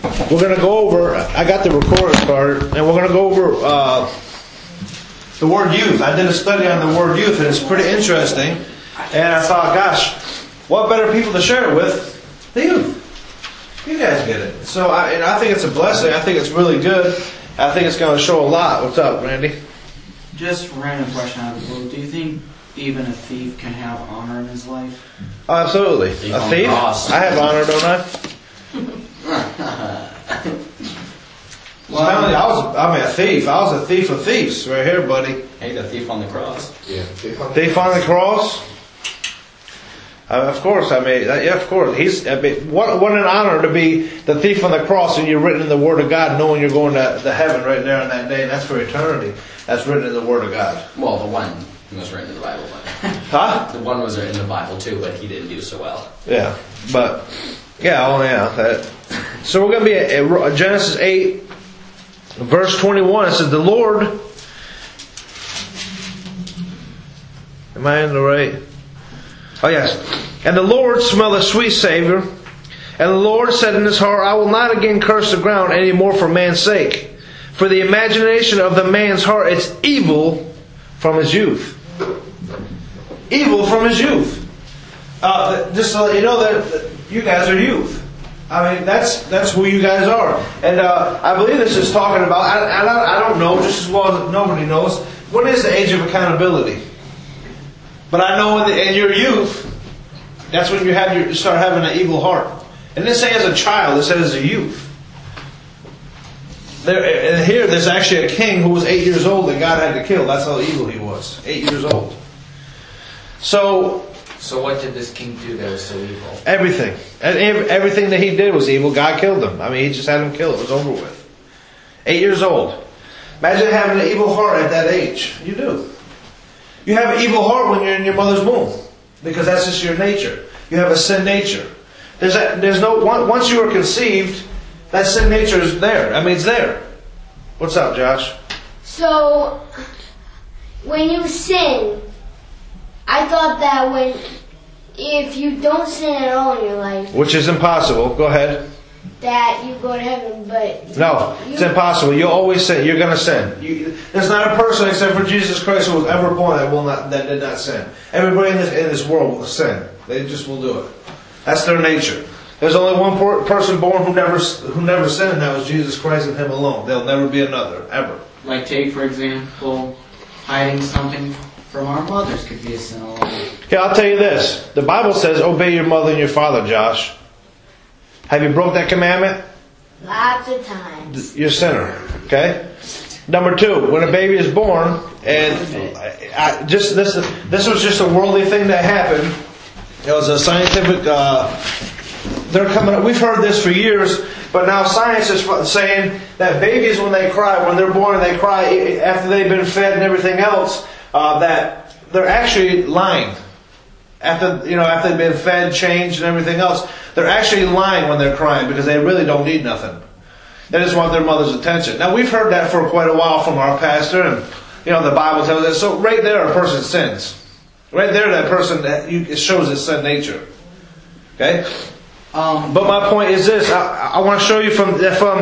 we're going to go over, I got the recording started, and we're going to go over the word youth. I did a study on the word youth, and it's pretty interesting. And I thought, gosh, what better people to share it with? The youth. You guys get it. So I think it's a blessing. I think it's really good. I think it's going to show a lot. What's up, Randy? Just a random question out of the blue. Do you think even a thief can have honor in his life? Oh, absolutely. A thief? I have honor, don't I? Well, I'm a thief. I was a thief of thieves right here, buddy. Hey, the thief on the cross. Yeah, thief on the cross. Of course, yeah, of course. What an honor to be the thief on the cross, and you're written in the Word of God, knowing you're going to heaven right there on that day, and that's for eternity. That's written in the Word of God. Well, the one was written in the Bible, but huh? The one was written in the Bible too, but he didn't do so well. Yeah, but yeah. So we're going to be at Genesis 8, verse 21. It says, "The Lord." Am I in the right? Oh, yes. "And the Lord smelled a sweet savor. And the Lord said in his heart, I will not again curse the ground any more for man's sake. For the imagination of the man's heart is evil from his youth." Evil from his youth. Just so you know that you guys are youth. I mean, that's who you guys are. And I believe this is talking about, I don't know, just as well as nobody knows, what is the age of accountability? But I know in your youth, that's when you start having an evil heart. And this ain't as a child, this as a youth. Here, there's actually a king who was 8 years old that God had to kill. That's how evil he was. 8 years old. So what did this king do that was so evil? Everything. Everything that he did was evil. God killed him. I mean, he just had him killed. It was over with. 8 years old. Imagine having an evil heart at that age. You do. You have an evil heart when you're in your mother's womb, because that's just your nature. You have a sin nature. Once you are conceived, that sin nature is there. I mean, it's there. What's up, Josh? So, when you sin, I thought that if you don't sin at all in your life, which is impossible. Go ahead. That you go to heaven, but no, it's impossible. You'll always sin. You're going to sin. There's not a person except for Jesus Christ who was ever born that did not sin. Everybody in this world will sin. They just will do it. That's their nature. There's only one person born who never sinned, and that was Jesus Christ and Him alone. There'll never be another, ever. Like, take for example, hiding something from our mothers could be a sin alone. Okay, I'll tell you this. The Bible says, obey your mother and your father, Josh. Have you broke that commandment? Lots of times. You're a sinner. Okay? Number 2, when a baby is born, and this was just a worldly thing that happened. It was a scientific. They're coming up. We've heard this for years, but now science is saying that babies, when they cry, when they're born, and they cry after they've been fed and everything else, that they're actually lying. After they've been fed, changed, and everything else, they're actually lying when they're crying because they really don't need nothing. They just want their mother's attention. Now, we've heard that for quite a while from our pastor, and the Bible tells us. So right there, a person sins. Right there, that person, it shows his sin nature. Okay? But my point is this. I want to show you I'm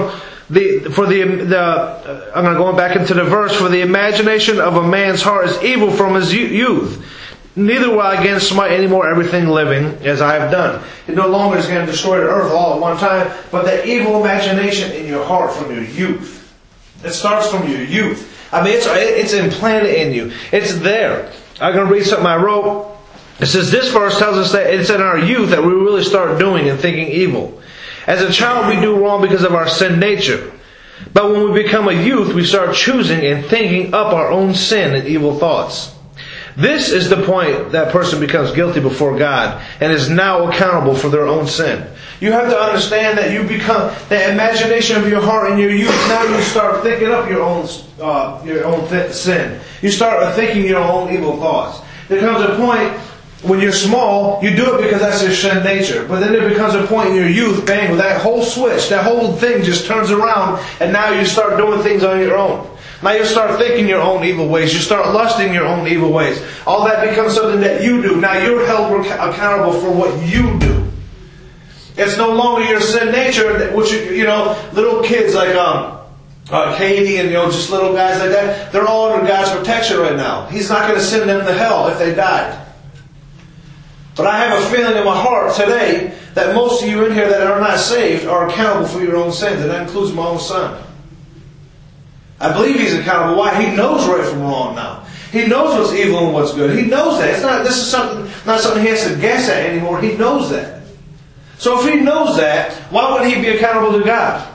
going to go back into the verse. For the imagination of a man's heart is evil from his youth. Neither will I again smite any more everything living as I have done. It no longer is going to destroy the earth all at one time, but that evil imagination in your heart from your youth. It starts from your youth. I mean, it's implanted in you. It's there. I'm going to read something I wrote. It says, this verse tells us that it's in our youth that we really start doing and thinking evil. As a child, we do wrong because of our sin nature. But when we become a youth, we start choosing and thinking up our own sin and evil thoughts. This is the point that person becomes guilty before God and is now accountable for their own sin. You have to understand that you become the imagination of your heart in your youth. Now you start thinking up your own sin. You start thinking your own evil thoughts. There comes a point when you're small, you do it because that's your sin nature. But then there becomes a point in your youth, bang, with that whole switch, that whole thing just turns around, and now you start doing things on your own. Now you start thinking your own evil ways. You start lusting your own evil ways. All that becomes something that you do. Now you're held accountable for what you do. It's no longer your sin nature, which, little kids like Katie and, just little guys like that, they're all under God's protection right now. He's not going to send them to hell if they died. But I have a feeling in my heart today that most of you in here that are not saved are accountable for your own sins, and that includes my own son. I believe he's accountable. Why? He knows right from wrong now. He knows what's evil and what's good. He knows that. This is not something he has to guess at anymore. He knows that. So if he knows that, why wouldn't he be accountable to God?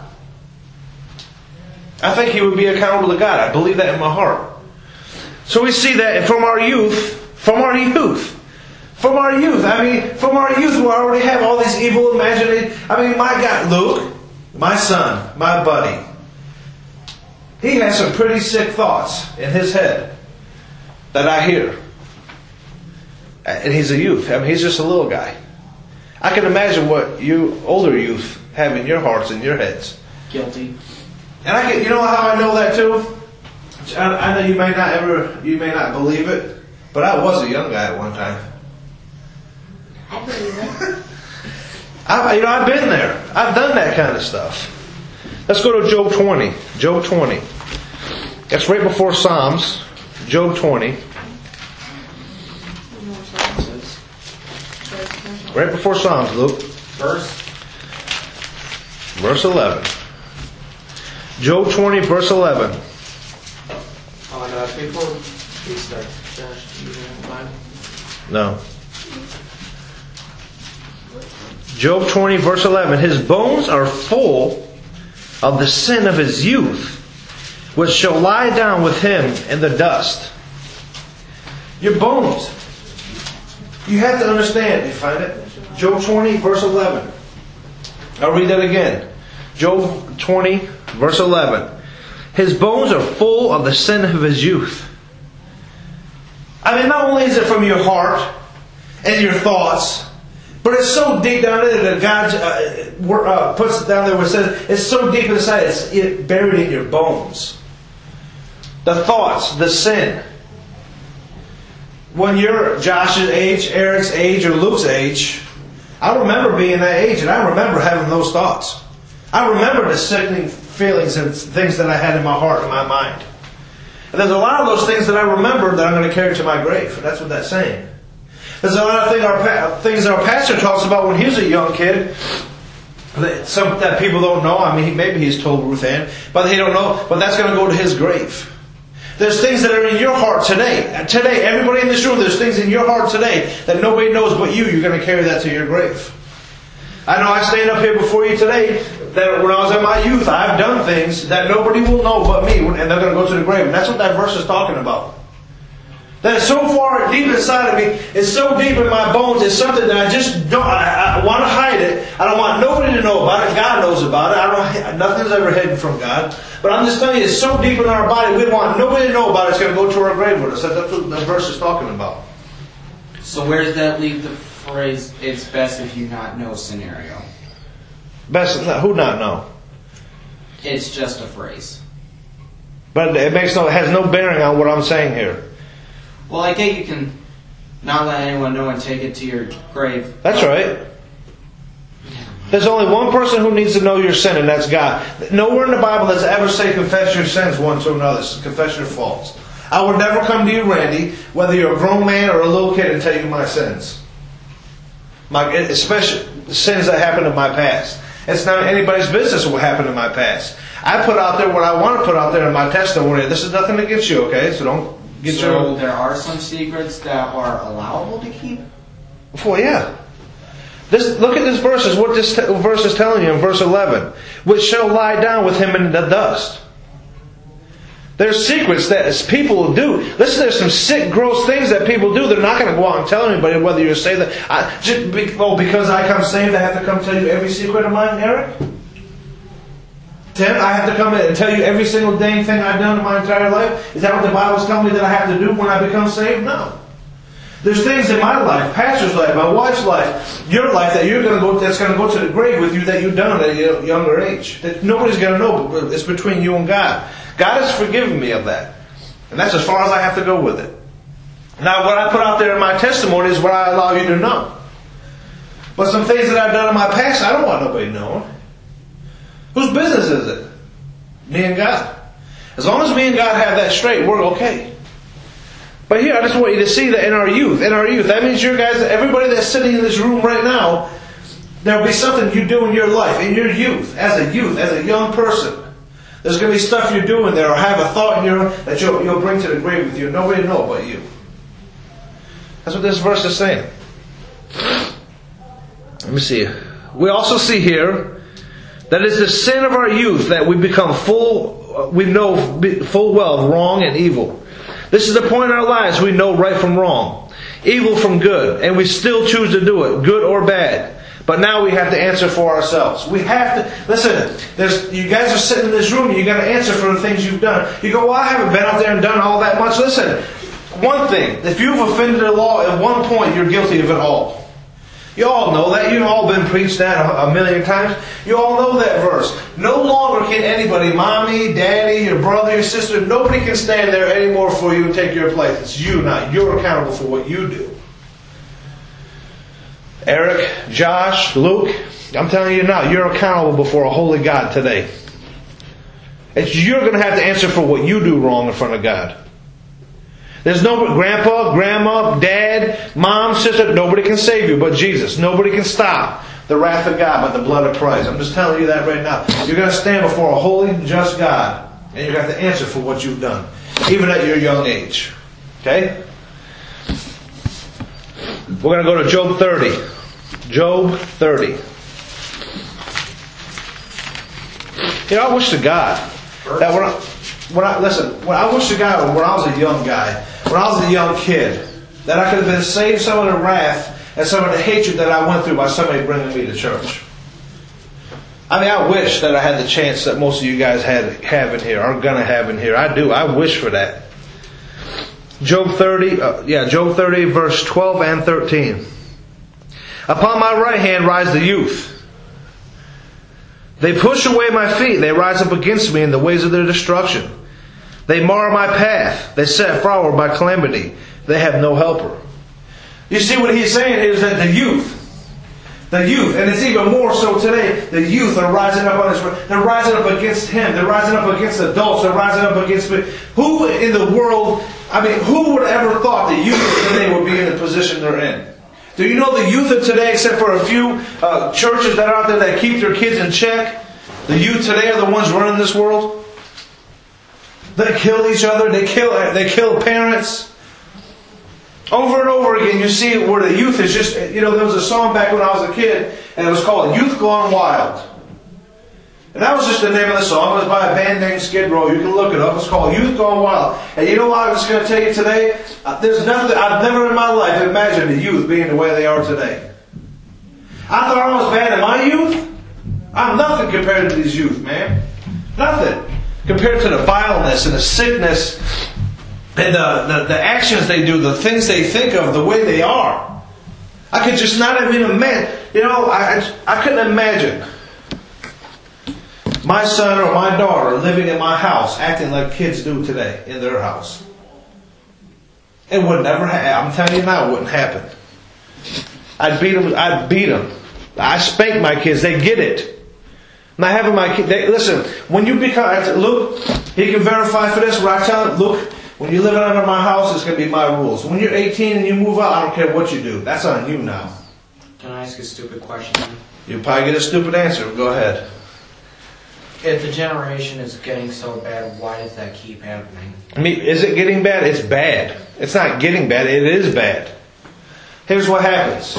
I think he would be accountable to God. I believe that in my heart. So we see that from our youth. We already have all these evil imaginations. My God, Luke, my son, my buddy, he has some pretty sick thoughts in his head that I hear. And he's a youth. He's just a little guy. I can imagine what you older youth have in your hearts and your heads. Guilty. And you know how I know that too? I know you may not believe it, but I was a young guy at one time. I believe it. I've been there. I've done that kind of stuff. Let's go to Job 20. Job 20. That's right before Psalms. Job 20. Right before Psalms, Luke. Verse 11. Job 20, verse 11. Oh, no, that's before we start. Josh, do you have the Bible? No. Job 20, verse 11. His bones are full of the sin of his youth, which shall lie down with him in the dust. Your bones. You have to understand. You find it? Job 20, verse 11. I'll read that again. Job 20, verse 11. His bones are full of the sin of his youth. Not only is it from your heart and your thoughts, but it's so deep down there that God puts it down there where it says it's so deep inside, it's buried in your bones. The thoughts, the sin. When you're Josh's age, Eric's age, or Luke's age, I remember being that age, and I remember having those thoughts. I remember the sickening feelings and things that I had in my heart and my mind. And there's a lot of those things that I remember that I'm going to carry to my grave. And that's what that's saying. There's a lot of things our pastor talks about when he was a young kid. Some that people don't know. Maybe he's told Ruth Ann, but they don't know. But that's going to go to his grave. There's things that are in your heart today. Today, everybody in this room, there's things in your heart today that nobody knows but you. You're going to carry that to your grave. I know I stand up here before you today that when I was in my youth, I've done things that nobody will know but me, and they're going to go to the grave. And that's what that verse is talking about. That is so far deep inside of me, it's so deep in my bones, it's something that I just don't, I want to hide it. I don't want nobody to know about it. God knows about it. Nothing's ever hidden from God. But I'm just telling you, it's so deep in our body, we don't want nobody to know about it. It's going to go to our grave with us. That's what the verse is talking about. So where does that leave the phrase, it's best if you not know scenario? Best, who not know? It's just a phrase. But it has no bearing on what I'm saying here. Well, I think you can not let anyone know and take it to your grave. That's right. There's only one person who needs to know your sin, and that's God. Nowhere in the Bible does it ever say confess your sins one to another. Confess your faults. I would never come to you, Randy, whether you're a grown man or a little kid, and tell you my sins. Especially sins that happened in my past. It's not anybody's business what happened in my past. I put out there what I want to put out there in my testimony. This is nothing against you, okay? So don't get So there are some secrets that are allowable to keep? Well, yeah. Look at this verse. What this verse is telling you in verse 11. Which shall lie down with him in the dust. There's secrets that people do. Listen, there's some sick, gross things that people do. They're not going to go out and tell anybody whether you're saved. Because I come saved, I have to come tell you every secret of mine, Eric? Tim, I have to come and tell you every single dang thing I've done in my entire life? Is that what the Bible's telling me that I have to do when I become saved? No. There's things in my life, pastor's life, my wife's life, your life that's going to go to the grave with you that you've done at a younger age. That nobody's going to know, but it's between you and God. God has forgiven me of that. And that's as far as I have to go with it. Now, what I put out there in my testimony is what I allow you to know. But some things that I've done in my past, I don't want nobody knowing. Whose business is it? Me and God. As long as me and God have that straight, we're okay. But here, I just want you to see that in our youth, that means you guys, everybody that's sitting in this room right now, there'll be something you do in your life, in your youth, as a young person. There's going to be stuff you're doing there, or have a thought in your that you'll bring to the grave with you. Nobody will know but you. That's what this verse is saying. Let me see. We also see here that it's the sin of our youth that we become we know full well of wrong and evil. This is the point in our lives we know right from wrong, evil from good, and we still choose to do it, good or bad. But now we have to answer for ourselves. We have to, listen, you guys are sitting in this room, you got to answer for the things you've done. You go, well, I haven't been out there and done all that much. Listen, one thing, if you've offended the law at one point, you're guilty of it all. You all know that. You've all been preached that a million times. You all know that verse. No longer can anybody, mommy, daddy, your brother, your sister, nobody can stand there anymore for you and take your place. It's you now. You're accountable for what you do. Eric, Josh, Luke, I'm telling you now, you're accountable before a holy God today. You're going to have to answer for what you do wrong in front of God. There's no grandpa, grandma, dad, mom, sister. Nobody can save you but Jesus. Nobody can stop the wrath of God but the blood of Christ. I'm just telling you that right now. You're going to stand before a holy, just God, and you have to answer for what you've done, even at your young age. Okay? We're going to go to Job 30. Job 30. You know, I wish to God that when I wish to God when I was a young guy, when I was a young kid, that I could have been saved some of the wrath and some of the hatred that I went through by somebody bringing me to church. I mean, I wish that I had the chance that most of you guys have in here, are going to have in here. I do. I wish for that. Job 30, Job 30, verse 12 and 13. Upon my right hand rise the youth. They push away my feet. They rise up against me in the ways of their destruction. They mar my path. They set forward my calamity. They have no helper. You see what he's saying is that the youth, and it's even more so today, the youth are rising up on this. They're rising up against him. They're rising up against adults. They're rising up against me. Who in the world, who would ever thought the youth of today would be in the position they're in? Do you know the youth of today, except for a few churches that are out there that keep their kids in check, the youth today are the ones running this world? They kill each other. They kill parents. Over and over again, you see where the youth is just, there was a song back when I was a kid, and it was called Youth Gone Wild. And that was just the name of the song. It was by a band named Skid Row. You can look it up. It's called Youth Gone Wild. And you know what I was going to tell you today? There's nothing, I've never in my life imagined the youth being the way they are today. I thought I was bad in my youth. I'm nothing compared to these youth, man. Nothing. Compared to the vileness and the sickness and the actions they do, the things they think of, the way they are. I could just not have even imagine. I couldn't imagine my son or my daughter living in my house acting like kids do today in their house. It would never happen. I'm telling you now, it wouldn't happen. I'd beat them. I spank my kids. They get it. Not having my kids. Listen, when you become, Luke, he can verify for this. Where I tell him, Luke, when you're living under my house, it's going to be my rules. When you're 18 and you move out, I don't care what you do. That's on you now. Can I ask a stupid question? You'll probably get a stupid answer. Go ahead. If the generation is getting so bad, why does that keep happening? Is it getting bad? It's bad. It's not getting bad. It is bad. Here's what happens.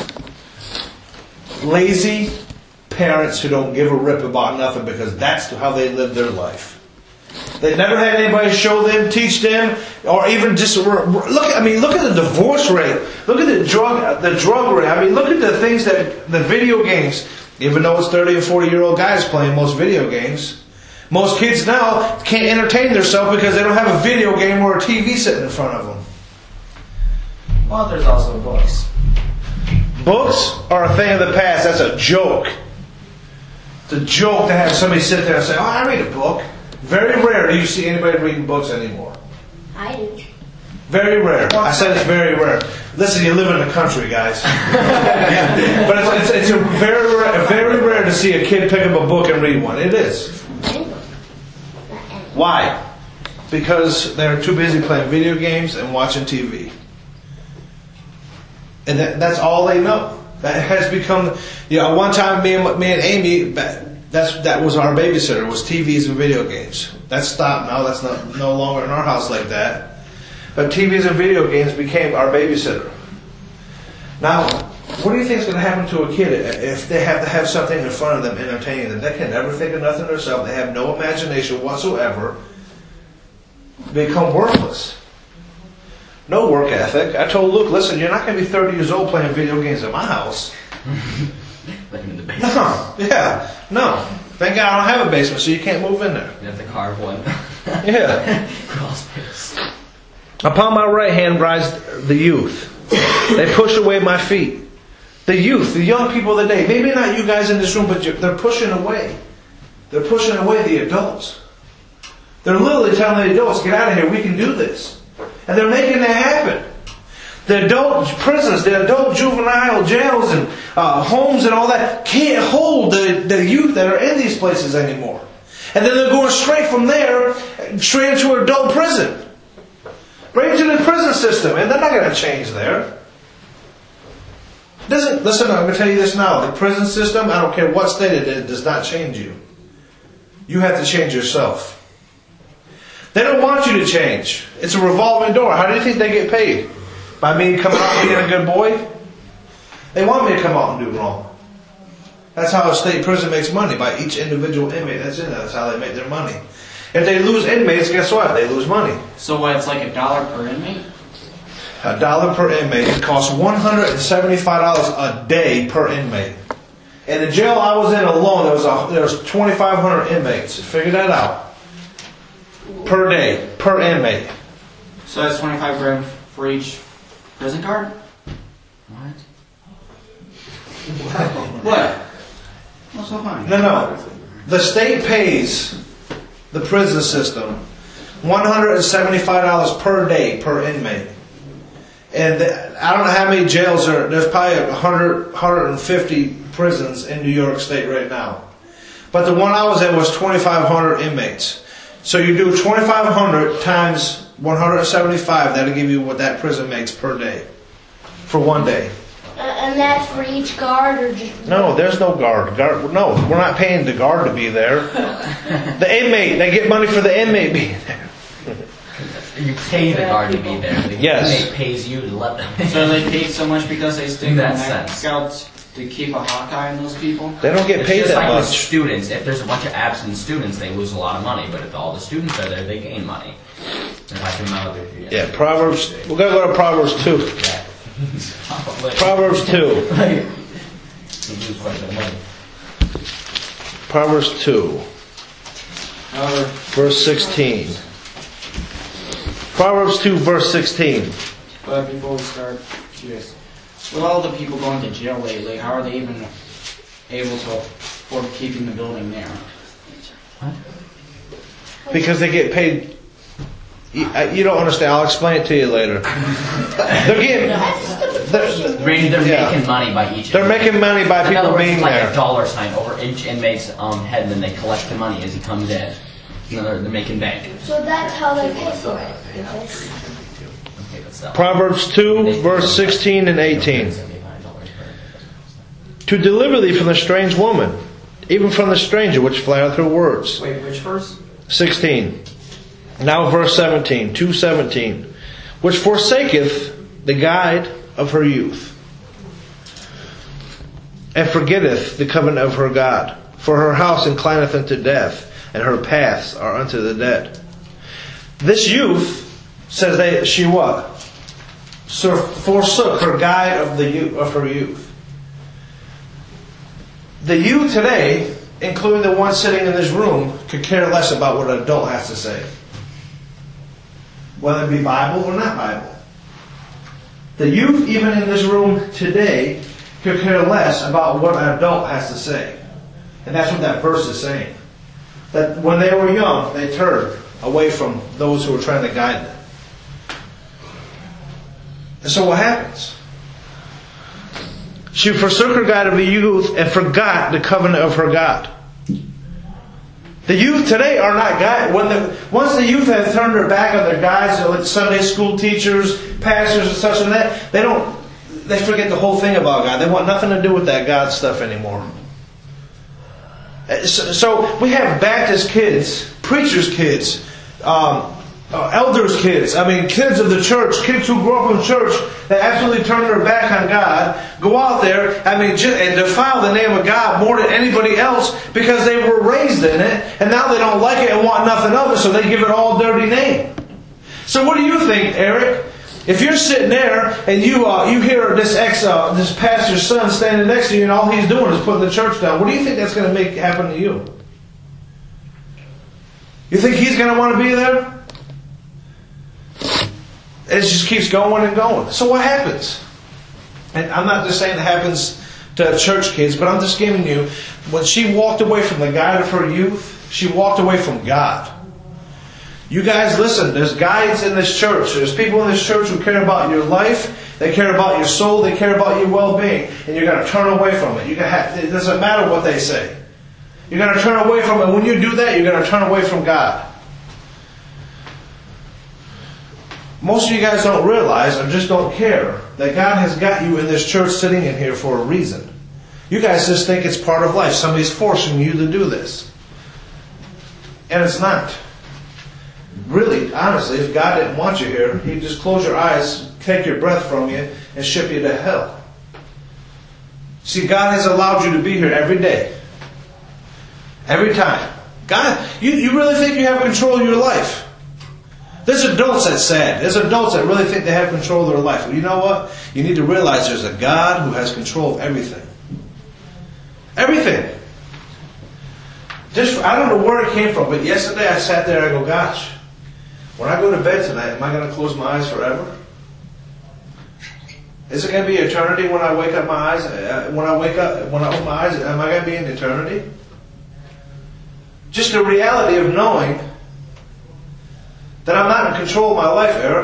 Lazy parents who don't give a rip about nothing because that's how they live their life. They never had anybody show them, teach them, or even just look at the divorce rate. Look at the drug rate. Look at the things the video games. Even though it's 30 and 40-year-old guys playing most video games, most kids now can't entertain themselves because they don't have a video game or a TV sitting in front of them. Well, there's also books. Books are a thing of the past. That's a joke. It's a joke to have somebody sit there and say, "Oh, I read a book." Very rare do you see anybody reading books anymore. I do. Very rare. I said it's very rare. Listen, you live in the country, guys. But it's very rare to see a kid pick up a book and read one. It is. Why? Because they're too busy playing video games and watching TV. And that's all they know. That has become, one time me and Amy, that was our babysitter, was TVs and video games. That's stopped now. That's no longer in our house like that. But TVs and video games became our babysitter. Now, what do you think is going to happen to a kid if they have to have something in front of them entertaining them? They can never think of nothing themselves. They have no imagination whatsoever. They become worthless. No work ethic. I told Luke, listen, you're not going to be 30 years old playing video games at my house. Living in the basement. No. Yeah. No. Thank God I don't have a basement, so you can't move in there. You have to carve one. Yeah. Crawl space. Upon my right hand rides the youth. They push away my feet. The youth, the young people of the day. Maybe not you guys in this room, but they're pushing away. They're pushing away the adults. They're literally telling the adults, get out of here, we can do this. And they're making that happen. The adult prisons, the adult juvenile jails and homes and all that can't hold the youth that are in these places anymore. And then they're going straight from there, straight into an adult prison. Right into the prison system. And they're not going to change there. Listen, I'm going to tell you this now. The prison system, I don't care what state it is, does not change you. You have to change yourself. They don't want you to change. It's a revolving door. How do you think they get paid? By me coming out and being a good boy? They want me to come out and do wrong. That's how a state prison makes money, by each individual inmate that's in there. That's how they make their money. If they lose inmates, guess what? They lose money. So what, it's like $1 per inmate? $1 per inmate. It costs $175 a day per inmate. In the jail I was in alone, there was 2,500 inmates. Figure that out. Per day, per inmate. So that's $25,000 for each prison card? What? What? What's so funny? No. The state pays the prison system $175 per day per inmate. And I don't know how many jails there's probably 100, 150 prisons in New York State right now. But the one I was in was 2,500 inmates. So you do 2,500 times 175, that'll give you what that prison makes per day. For one day. And that's for each guard or just... No, there's no guard. No, we're not paying the guard to be there. The inmate, they get money for the inmate being there. You pay the guard to be there. The Yes. inmate pays you to let them. So they paid so much because they stick That the sense. scouts to keep a hawk eye on those people? They don't get It's paid just that like with much. students. If there's a bunch of absent students, they lose a lot of money. But if all the students are there, they gain money. If I can remember. Yeah, Proverbs. We're going to go to Proverbs 2. Yeah. Proverbs 2. Proverbs 2. However, Verse 16. Proverbs 2, verse 16. but before we start, yes. With all the people going to jail lately, how are they even able to afford keeping the building there? Because they get paid. You don't understand. I'll explain it to you later. They're getting. They're Yeah. making money by each. They're making money by In other people words, being it's like there. a dollar sign over each inmate's head, and then they collect the money as he comes in. They're making bank. So that's how they pay for it. Okay, that's that. Proverbs 2, verse 16 and 18. To deliver thee from the strange woman, even from the stranger which flieth her words. Wait, which verse? 16. Now verse 17, 2:17. Which forsaketh the guide of her youth, and forgetteth the covenant of her God. For her house inclineth unto death, and her paths are unto the dead. This youth says that she what? Forsook her guide of her youth. The youth today, including the one sitting in this room, could care less about what an adult has to say. Whether it be Bible or not Bible. The youth, even in this room today, could care less about what an adult has to say. And that's what that verse is saying. That when they were young, they turned away from those who were trying to guide them. And so what happens? She forsook her God of the youth and forgot the covenant of her God. The youth today are not God. Once the youth have turned their back on their guides, like Sunday school teachers, pastors, and such and that, they forget the whole thing about God. They want nothing to do with that God stuff anymore. So we have Baptist kids, preachers' kids, elders' kids. I mean, kids of the church, kids who grew up in church that absolutely turn their back on God, go out there, and defile the name of God more than anybody else because they were raised in it, and now they don't like it and want nothing of it, so they give it all a dirty name. So what do you think, Eric? If you're sitting there and you hear this pastor's son standing next to you and all he's doing is putting the church down, what do you think that's going to make happen to you? You think he's going to want to be there? It just keeps going and going. So what happens? And I'm not just saying it happens to church kids, but I'm just giving you, when she walked away from the guide of her youth, she walked away from God. You guys listen, there's guides in this church. There's people in this church who care about your life. They care about your soul. They care about your well-being. And you're going to turn away from it. It doesn't matter what they say. You're going to turn away from it. When you do that, you're going to turn away from God. Most of you guys don't realize or just don't care that God has got you in this church sitting in here for a reason. You guys just think it's part of life. Somebody's forcing you to do this. And it's not. Really, honestly, if God didn't want you here, He'd just close your eyes, take your breath from you, and ship you to hell. See, God has allowed you to be here every day. Every time. God, you really think you have control of your life? There's adults that's sad. There's adults that really think they have control of their life. Well, you know what? You need to realize there's a God who has control of everything. Everything. I don't know where it came from, but yesterday I sat there and I go, gosh, when I go to bed tonight, am I going to close my eyes forever? Is it going to be eternity when I wake up my eyes? When I open my eyes, am I going to be in eternity? Just the reality of knowing that I'm not in control of my life, Eric.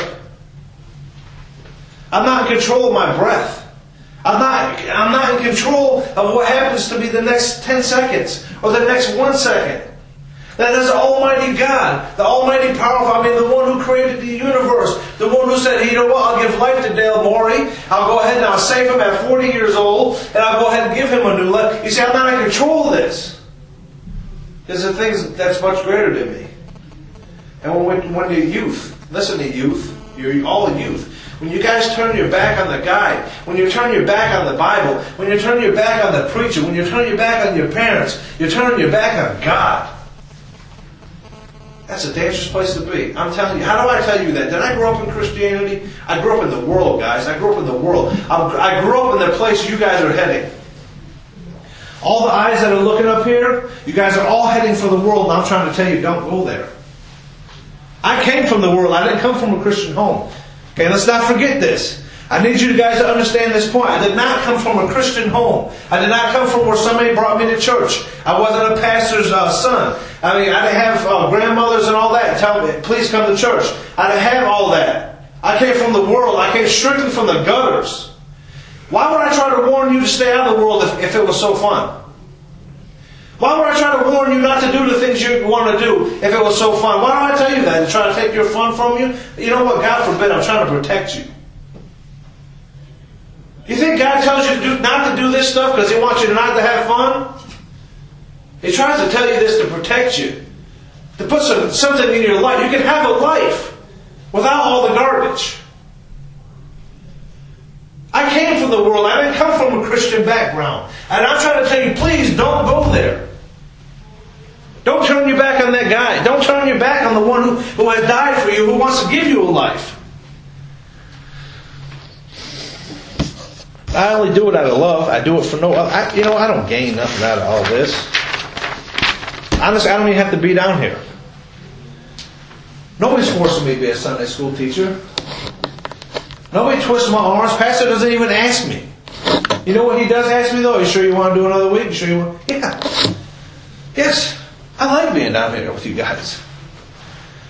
I'm not in control of my breath. I'm not in control of what happens to me the next 10 seconds or the next 1 second. That is Almighty God, the Almighty Powerful, the one who created the universe, the one who said, you know what, I'll give life to Dale Morey, I'll go ahead and I'll save him at 40 years old, and I'll go ahead and give him a new life. You see, I'm not in control of this. There's a thing that's much greater than me. And when you're youth, listen to youth, you're all youth. When you guys turn your back on the guide, when you turn your back on the Bible, when you turn your back on the preacher, when you turn your back on your parents, you're turning your back on God. That's a dangerous place to be. I'm telling you. How do I tell you that? Did I grow up in Christianity? I grew up in the world, guys. I grew up in the world. I grew up in the place you guys are heading. All the eyes that are looking up here, you guys are all heading for the world, and I'm trying to tell you, don't go there. I came from the world. I didn't come from a Christian home. Okay, let's not forget this. I need you guys to understand this point. I did not come from a Christian home. I did not come from where somebody brought me to church. I wasn't a pastor's son. I didn't have grandmothers and all that tell me, please come to church. I didn't have all that. I came from the world. I came strictly from the gutters. Why would I try to warn you to stay out of the world if it was so fun? Why would I try to warn you not to do the things you want to do if it was so fun? Why don't I tell you that? To try to take your fun from you? You know what? God forbid, I'm trying to protect you. You think God tells you not to do this stuff because He wants you not to have fun? He tries to tell you this to protect you. To put something in your life. You can have a life without all the garbage. I came from the world. I didn't come from a Christian background. And I'm trying to tell you, please don't go there. Don't turn your back on that guy. Don't turn your back on the one who has died for you, who wants to give you a life. I only do it out of love. I do it for no other. I don't gain nothing out of all this. Honestly, I don't even have to be down here. Nobody's forcing me to be a Sunday school teacher. Nobody twists my arms. Pastor doesn't even ask me. You know what he does ask me though? Are you sure you want to do another week? You sure you want? Yeah. Yes. I like being down here with you guys.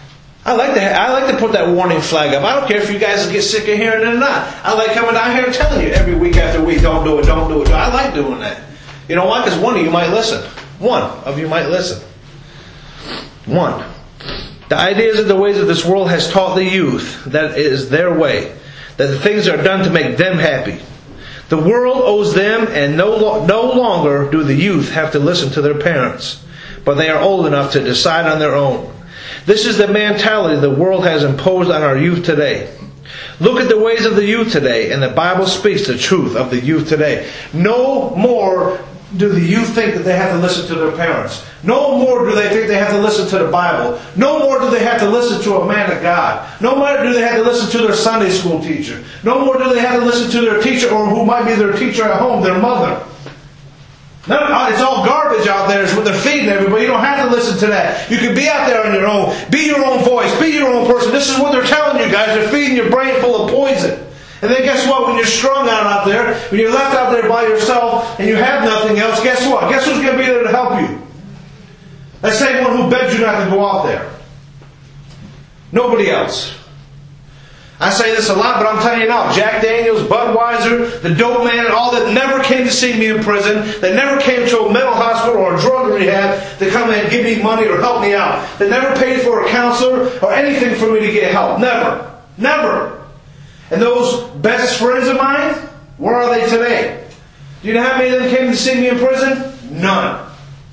I like to put that warning flag up. I don't care if you guys get sick of hearing it or not. I like coming down here and telling you every week after week, don't do it, don't do it. I like doing that. You know why? Because one of you might listen. One of you might listen. One. The ideas and the ways of this world has taught the youth that it is their way, that the things are done to make them happy. The world owes them, and no longer do the youth have to listen to their parents, but they are old enough to decide on their own. This is the mentality the world has imposed on our youth today. Look at the ways of the youth today, and the Bible speaks the truth of the youth today. No more do the youth think that they have to listen to their parents. No more do they think they have to listen to the Bible. No more do they have to listen to a man of God. No more do they have to listen to their Sunday school teacher. No more do they have to listen to their teacher, or who might be their teacher at home, their mother. It's all garbage out there is what they're feeding everybody. You don't have to listen to that. You can be out there on your own. Be your own voice. Be your own person. This is what they're telling you guys. They're feeding your brain full of poison. And then guess what? When you're strung out there, when you're left out there by yourself and you have nothing else, guess what? Guess who's going to be there to help you? That same one who begged you not to go out there. Nobody else. I say this a lot, but I'm telling you now, Jack Daniels, Budweiser, the dope man, all that never came to see me in prison, that never came to a mental hospital or a drug rehab to come and give me money or help me out. That never paid for a counselor or anything for me to get help. Never. Never. And those best friends of mine, where are they today? Do you know how many of them came to see me in prison? None.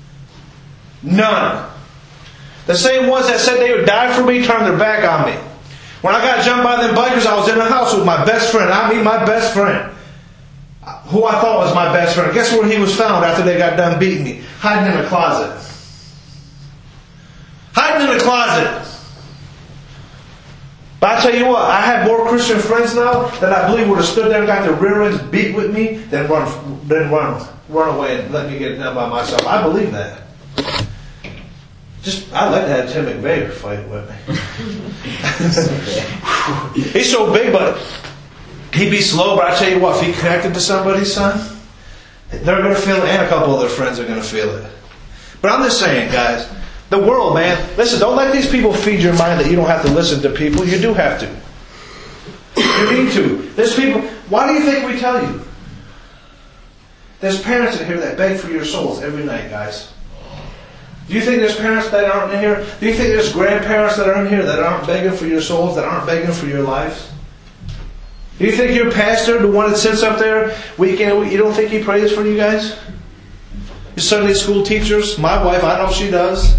None. The same ones that said they would die for me turned their back on me. When I got jumped by them bikers, I was in the house with my best friend. I mean my best friend. Who I thought was my best friend. Guess where he was found after they got done beating me? Hiding in a closet. Hiding in a closet. But I tell you what, I have more Christian friends now that I believe would have stood there and got their rear ends beat with me than run away and let me get it done by myself. I believe that. I'd like to have Tim McVeigh fight with me. He's so big, but he'd be slow. But I tell you what, if he connected to somebody, son, they're going to feel it, and a couple of their friends are going to feel it. But I'm just saying, guys, the world, man, listen, don't let these people feed your mind that you don't have to listen to people. You do have to. You need to. There's people, why do you think we tell you? There's parents in here that beg for your souls every night, guys. Do you think there's parents that aren't in here? Do you think there's grandparents that are in here that aren't begging for your souls, that aren't begging for your lives? Do you think your pastor, the one that sits up there week in and week, you don't think he prays for you guys? Your Sunday school teachers, my wife, I know she does.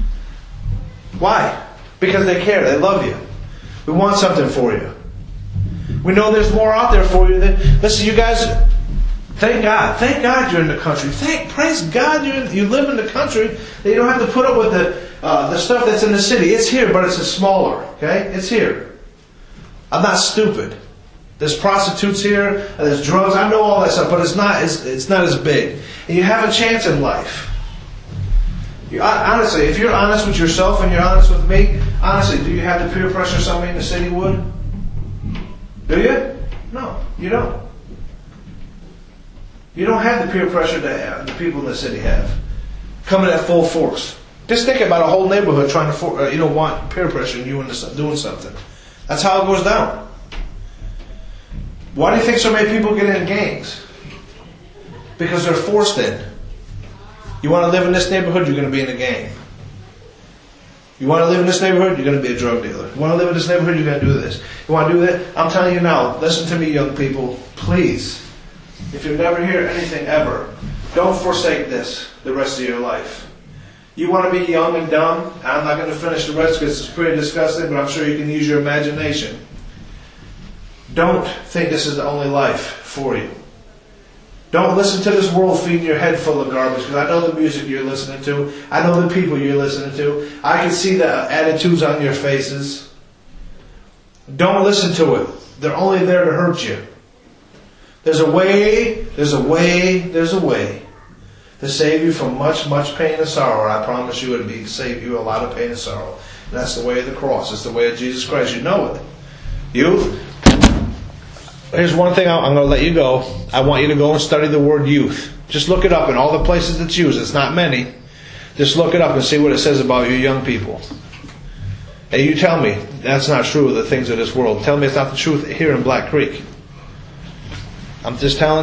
Why? Because they care, they love you. We want something for you. We know there's more out there for you. Listen, you guys, thank God you're in the country. Praise God you live in the country. That you don't have to put up with the stuff that's in the city. It's here, but it's smaller. Okay, it's here. I'm not stupid. There's prostitutes here. There's drugs. I know all that stuff, but it's not as big. And you have a chance in life. Honestly, if you're honest with yourself and you're honest with me, honestly, do you have the peer pressure somebody in the city would? Do you? No, you don't. You don't have the peer pressure that the people in the city have. Coming at full force. Just think about a whole neighborhood trying to want peer pressure and you into doing something. That's how it goes down. Why do you think so many people get in gangs? Because they're forced in. You want to live in this neighborhood, you're going to be in a gang. You want to live in this neighborhood, you're going to be a drug dealer. You want to live in this neighborhood, you're going to do this. You want to do that? I'm telling you now, listen to me, young people, please. If you never hear anything ever, don't forsake this the rest of your life. You want to be young and dumb? I'm not going to finish the rest because it's pretty disgusting, but I'm sure you can use your imagination. Don't think this is the only life for you. Don't listen to this world feeding your head full of garbage, because I know the music you're listening to. I know the people you're listening to. I can see the attitudes on your faces. Don't listen to it. They're only there to hurt you. There's a way to save you from much, much pain and sorrow. I promise you it'll save you a lot of pain and sorrow. And that's the way of the cross. It's the way of Jesus Christ. You know it. Youth. Here's one thing I'm going to let you go. I want you to go and study the word youth. Just look it up in all the places it's used. It's not many. Just look it up and see what it says about you young people. And you tell me that's not true of the things of this world. Tell me it's not the truth here in Black Creek. I'm just telling